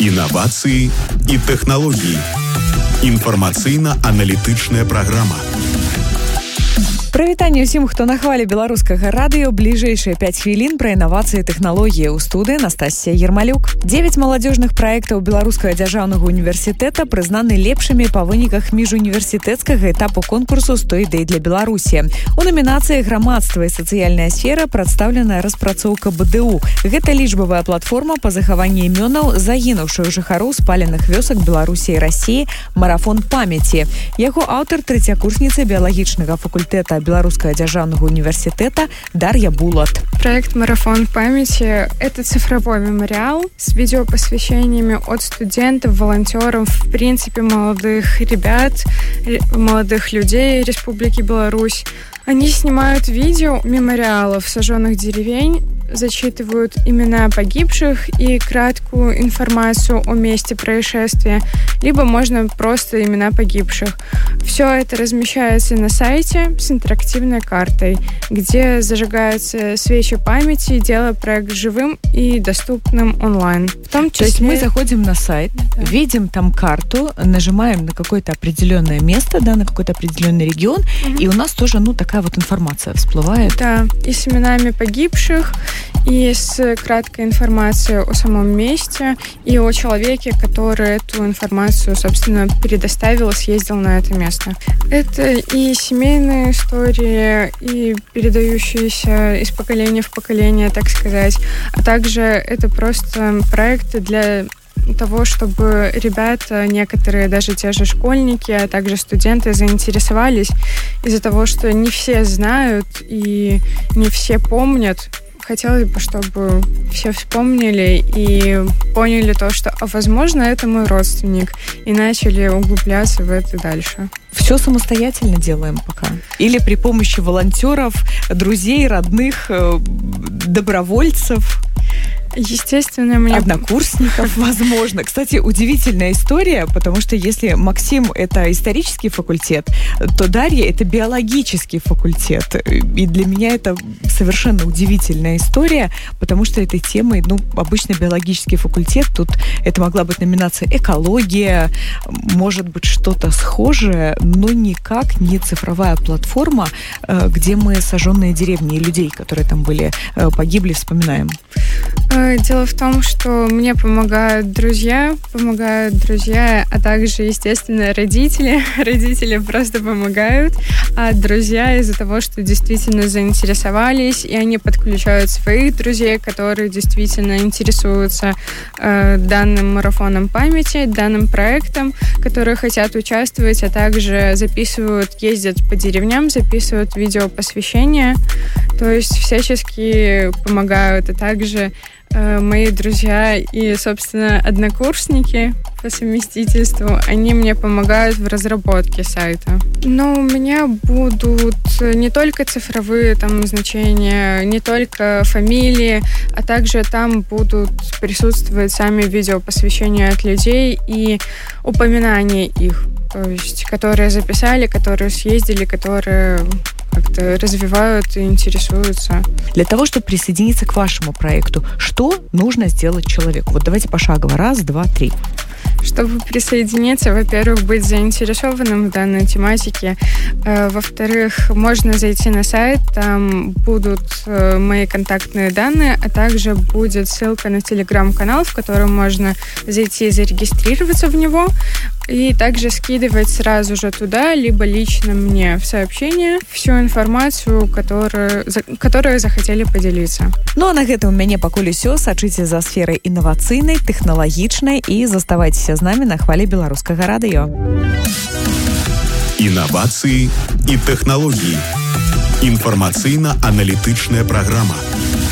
Інавацыі і тэхналогіі. Інфармацыйна-аналітычная праграма. Прывітанне ўсім, хто на хвалі беларускага радыё. Бліжэйшыя 5 хвілін пра інавацыі і тэхналогіі. У студыі Настасія Ермалюк. 9 маладзёжных праектаў Беларускага дзяржаўнага універсітэта прызнаны лепшымі па выніках міжуніверсітэцкага этапу конкурсу «100 ідэй для Беларусі». У намінацыі «Грамадства і сацыяльная сфера» прадстаўлена распрацоўка БДУ. Гэта лічбавая платформа па захаванні імёнаў загінуўшых жыхароў спаленых вёсак Беларусі і Расіі «Марафон памяці». Яго аўтар трэцякурсніца біялагічнага факультэта Белорусского дзяржаўнага университета Дарья Булат. Проект «Марафон памяти» — это цифровой мемориал с видеопосвящениями от студентов, волонтеров, в принципе, молодых ребят, молодых людей Республики Беларусь. Они снимают видео мемориалов сожженных деревень, зачитывают имена погибших и краткую информацию о месте происшествия, либо можно просто имена погибших. Все это размещается на сайте с интерактивной картой, где зажигаются свечи памяти, делая проект живым и доступным онлайн. В том числе... То есть мы заходим на сайт, видим там карту, нажимаем на какое-то определенное место, да, на какой-то определенный регион, и у нас тоже, такая вот информация всплывает. Да, и с именами погибших, и с краткой информацией о самом месте, и о человеке, который эту информацию, собственно, передоставил, съездил на это место. Это и семейные истории, и передающиеся из поколения в поколение, так сказать, а также это просто проекты для того, чтобы ребята, некоторые даже те же школьники, а также студенты заинтересовались из-за того, что не все знают и не все помнят. Хотелось бы, чтобы все вспомнили и поняли то, что, возможно, это мой родственник, и начали углубляться в это дальше. Все самостоятельно делаем пока? Или при помощи волонтеров, друзей, родных, добровольцев? Естественно, мне... Однокурсников, возможно. Кстати, удивительная история, потому что если Максим — это исторический факультет, то Дарья — это биологический факультет. И для меня это совершенно удивительная история, потому что этой темой, обычно биологический факультет, тут это могла быть номинация «Экология», может быть, что-то схожее, но никак не цифровая платформа, где мы сожженные деревни и людей, которые там были, погибли, вспоминаем. Дело в том, что мне помогают друзья, а также, естественно, родители. Родители просто помогают, а друзья из-за того, что действительно заинтересовались, и они подключают своих друзей, которые действительно интересуются данным марафоном памяти, данным проектом, которые хотят участвовать, а также ездят по деревням, записывают видеопосвящения, то есть всячески помогают, а также мои друзья и, собственно, однокурсники по совместительству, они мне помогают в разработке сайта. Но у меня будут не только цифровые значения, не только фамилии, а также там будут присутствовать сами видеопосвящения от людей и упоминания их, то есть которые записали, которые съездили, которые как-то развивают и интересуются. Для того, чтобы присоединиться к вашему проекту, что нужно сделать человеку? Вот давайте пошагово. 1, 2, 3. Чтобы присоединиться, во-первых, быть заинтересованным в данной тематике. Во-вторых, можно зайти на сайт, там будут мои контактные данные, а также будет ссылка на телеграм-канал, в котором можно зайти и зарегистрироваться в него, и также скидывать сразу же туда, либо лично мне в сообщение всю информацию, которую захотели поделиться. Ну а на гэтым у мяне пакуль усё. Сачыце за сферай інавацыйнай, тэхналагічнай і заставайцеся з намі на хвалі беларускага радыё. Інавацыі і тэхналогіі. Інфармацыйна-аналітычная праграма.